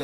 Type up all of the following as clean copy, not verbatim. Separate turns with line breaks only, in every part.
ले।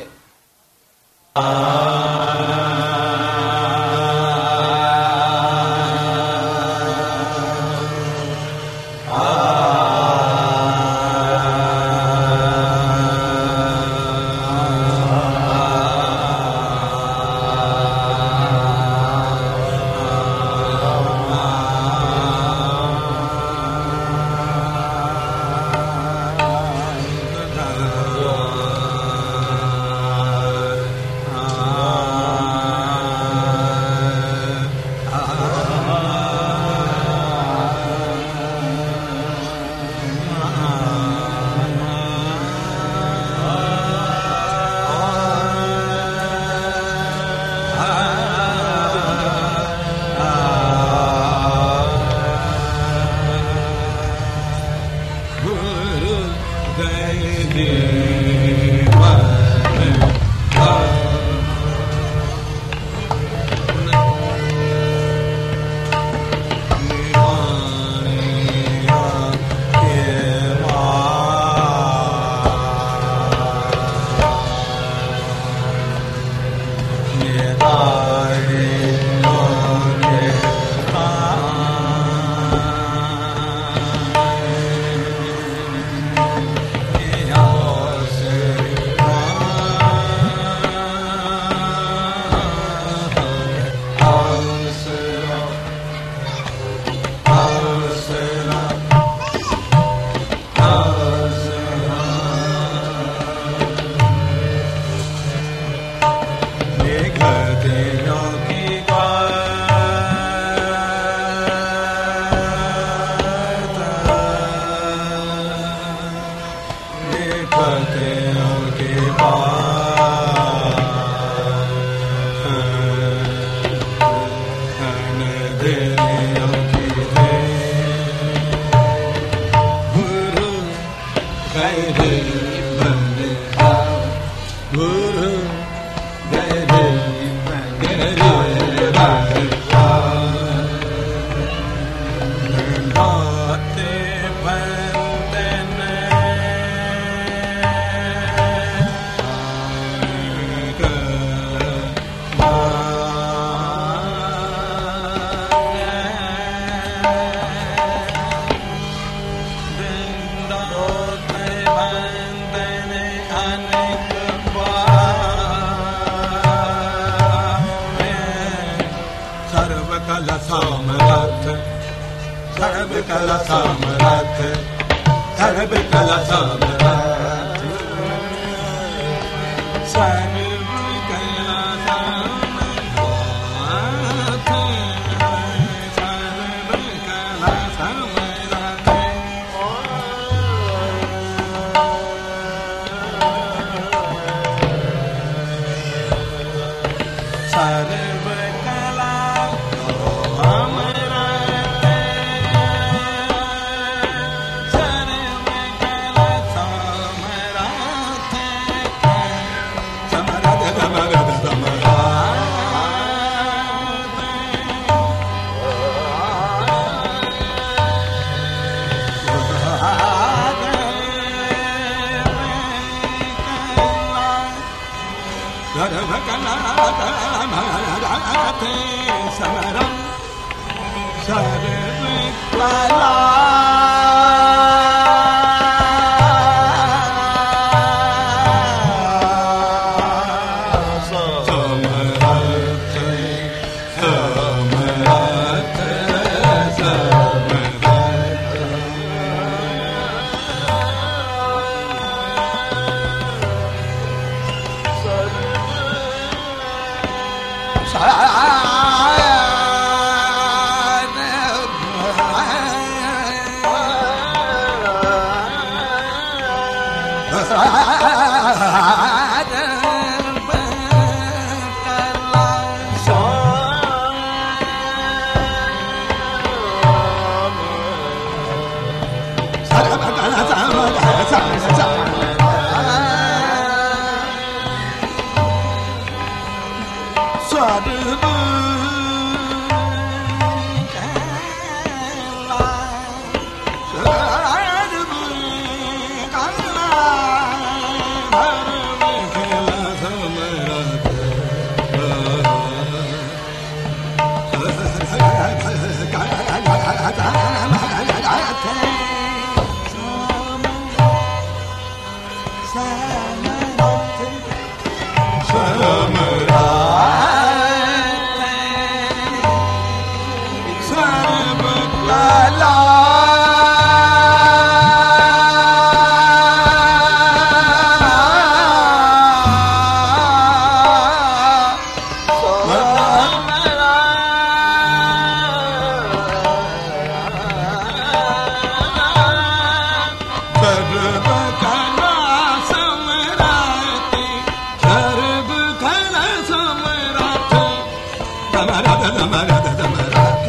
सर्व खल समरथ दमरथ दमरथ दमरथ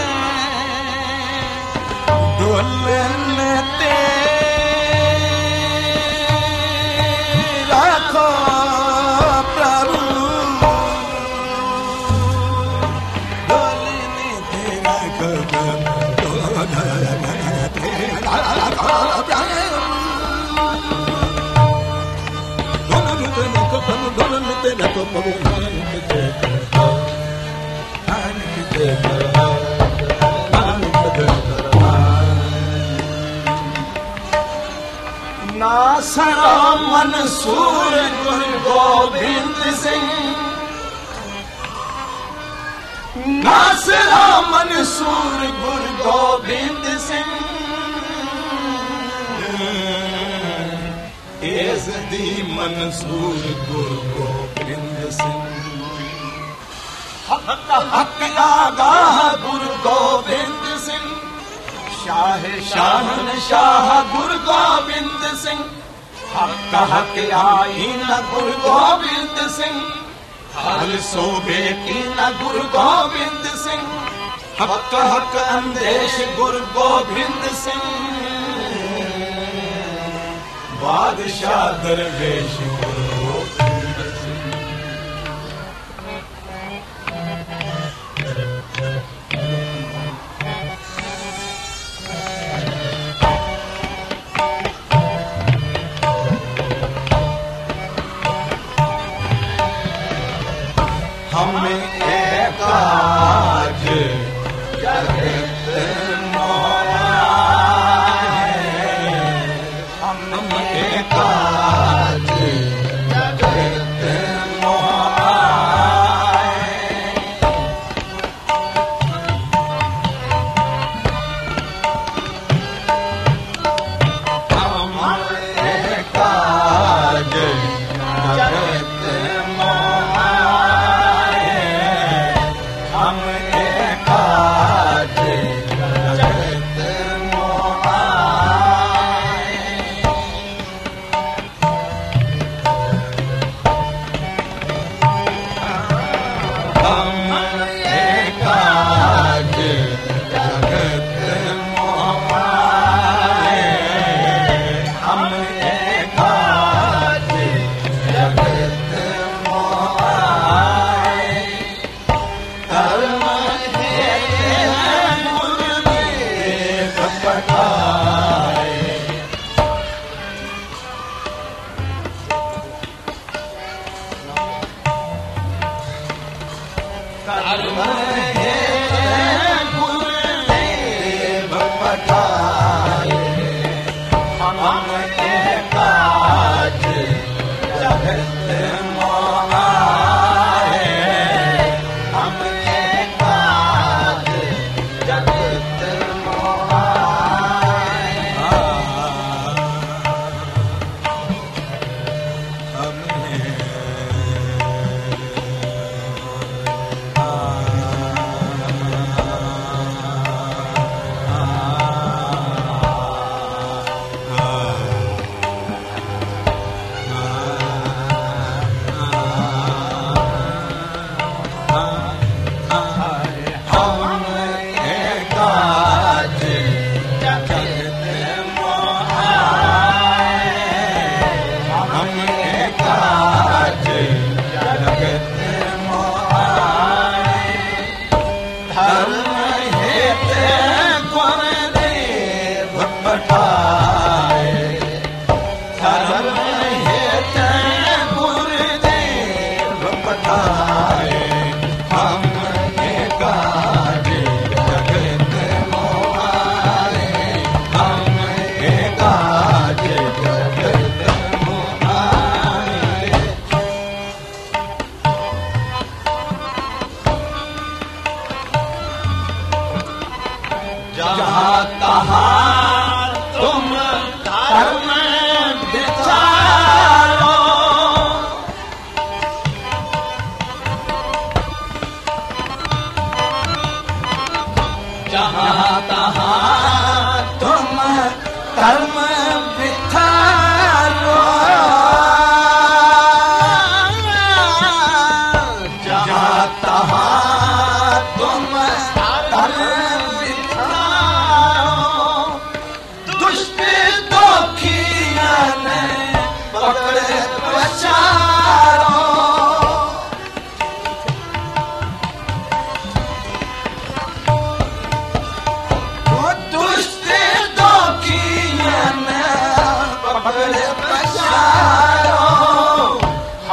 डोलते रखो प्रभु डोलने रखो नासरा मंसूर गुरु गोविंद सिंह नासरा मंसूर गुरु गोविंद सिंह एज़दी मंसूर गुरु गोविंद सिंह हक आगाह गुरु गोविंद सिंह शाह शाह गुरु गोविंद सिंह हक आईन गुरु गोविंद सिंह हल सोबे कीन गुरु गोविंद सिंह हक अंदेश गुरु गोविंद सिंह बादशाह दरवेश गुरु गोविंद सिंह हमें एक आज जगत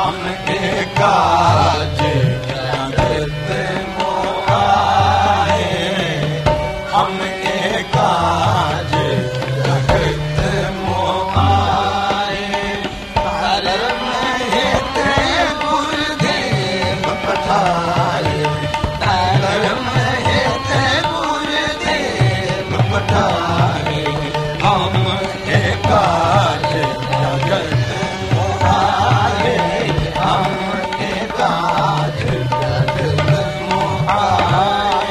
हम एकाज जगत मोहाए, हम एकाज जगत मोहाए। धर्म हेत गुरुदेव पठाए, धर्म हेत गुरुदेव पठाए। हम एकाज जगत मोहाए, हम एकाज जगत मोहाए।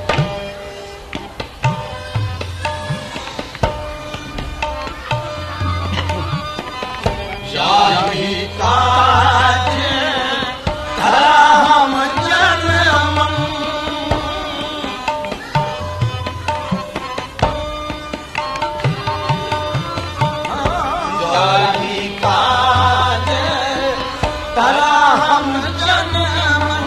जाहि काज धर्म जन्मं, जाहि काज धर्म जन्मं।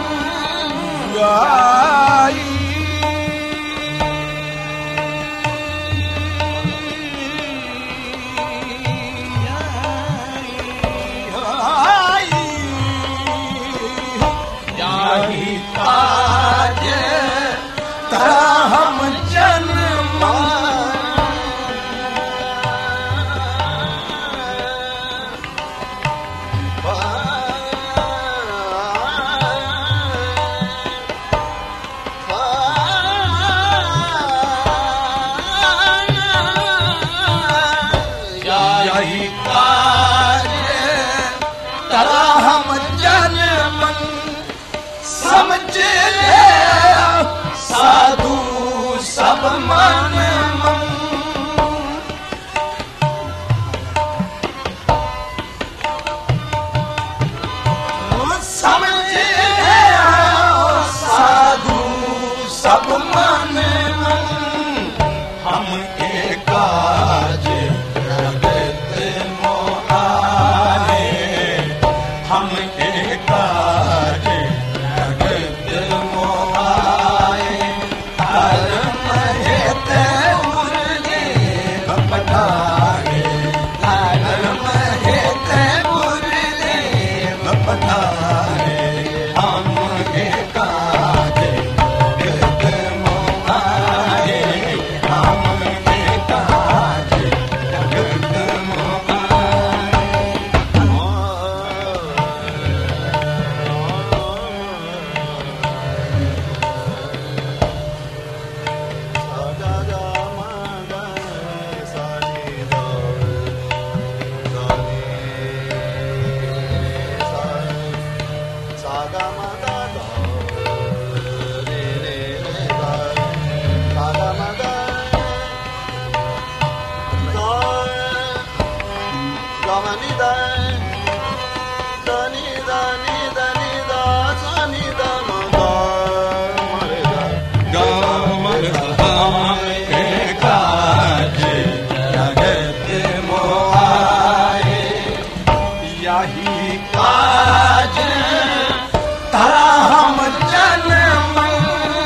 जाहि काज धर्म जन्मं। जाहि काज धर्म जन्मं। समझ ले साधु सब मन मन, समझ ले साधु सब मन मन। हम एकाज जगत मोहाए, हम एकाज जगत मोहाए। धर्म हेत गुरुदेव पठाए, धर्म हेत गुरुदेव पठाए। हम एकाज जगत मोहाए, हम एकाज जगत मोहाए। हम एकाज जगत मोहाए, यही काज धर्म जन्मं।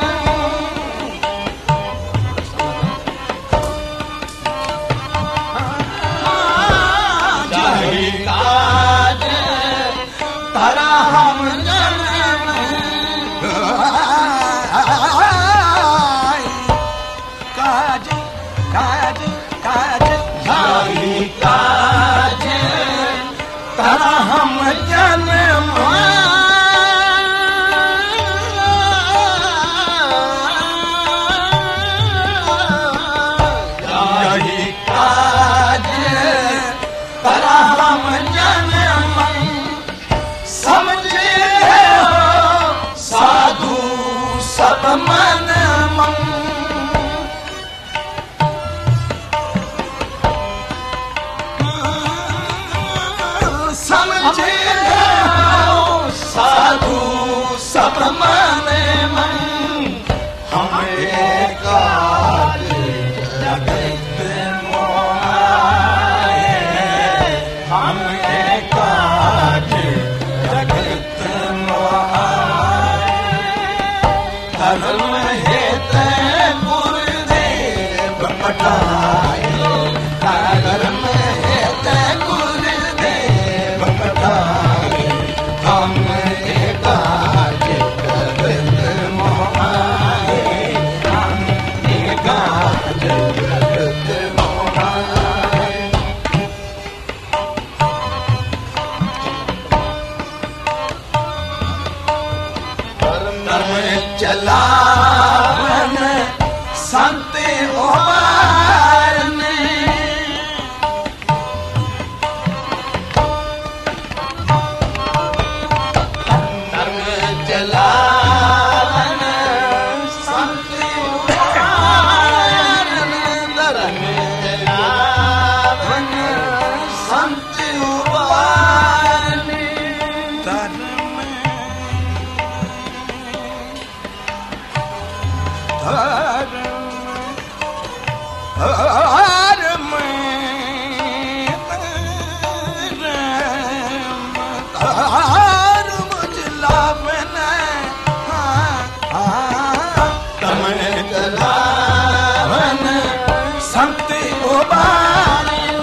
यही काज धर्म जन्मं। काज काज काज यही काज धर्म जन्मं। यही काज धर्म जन्मं। समझ हो साधु सब मन मन, समझ हो साधु सब मन मन। हम एकाज जगत मोहाए, हम एकाज जगत मोहाए। धर्म हेत गुरुदेव पठाए, धर्म हेत गुरुदेव पठाए। चलावन संत उबारन धर्म चलावन संत उबारन धर्म चलावन संत उबारन धर्म संत उबारन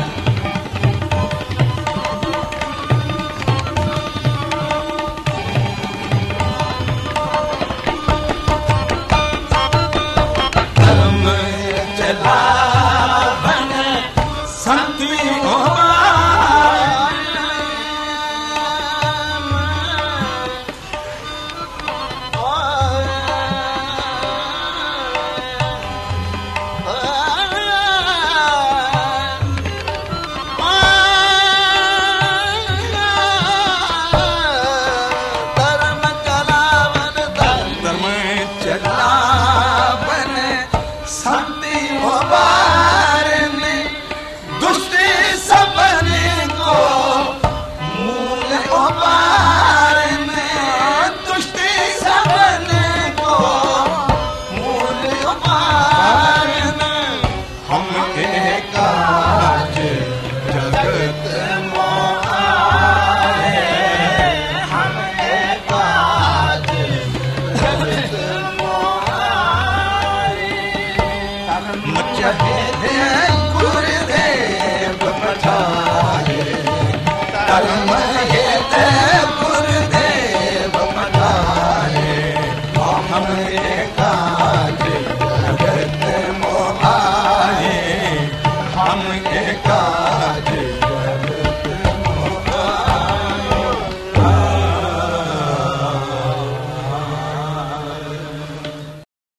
धर्म चलावन संत उबारन दुष्ट सबन को मूल उबारन